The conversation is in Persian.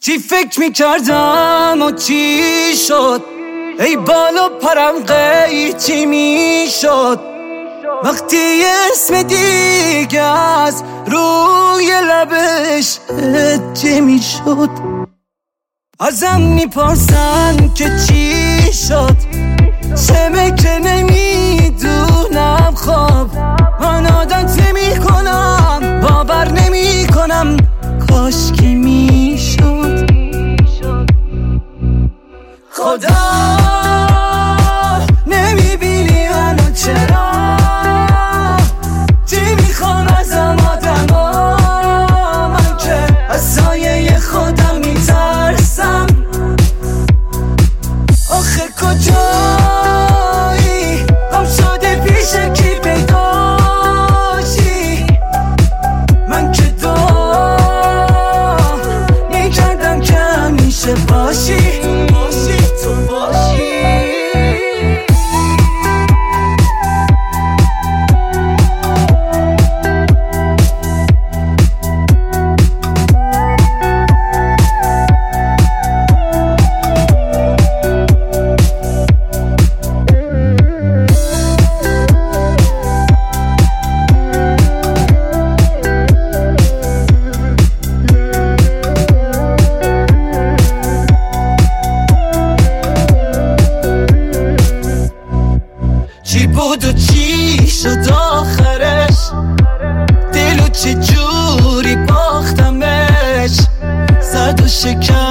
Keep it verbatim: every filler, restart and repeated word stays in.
چی فکر میکردم و چی شد، ای بالا پرم قیچی میشد وقتی اسم دیگه از روی لبش هجه میشد. ازم میپرسن که چی شد، چمه که نمیدونم. خب من عادت نمی کنم، باور نمی کنم، کاش که میشد. خدا نمیبینی منو چرا؟ چی میخوام ازم آدما؟ من که از سایه خودم میترسم. آخه کجایی؟ غم شده پیش کی پیداشی؟ من که دعا میکردم که همیشه باشی، تو باشی، تو باشی. چی بود و چی شد آخرش؟ دلو چه جوری باختمش؟ زد و شکن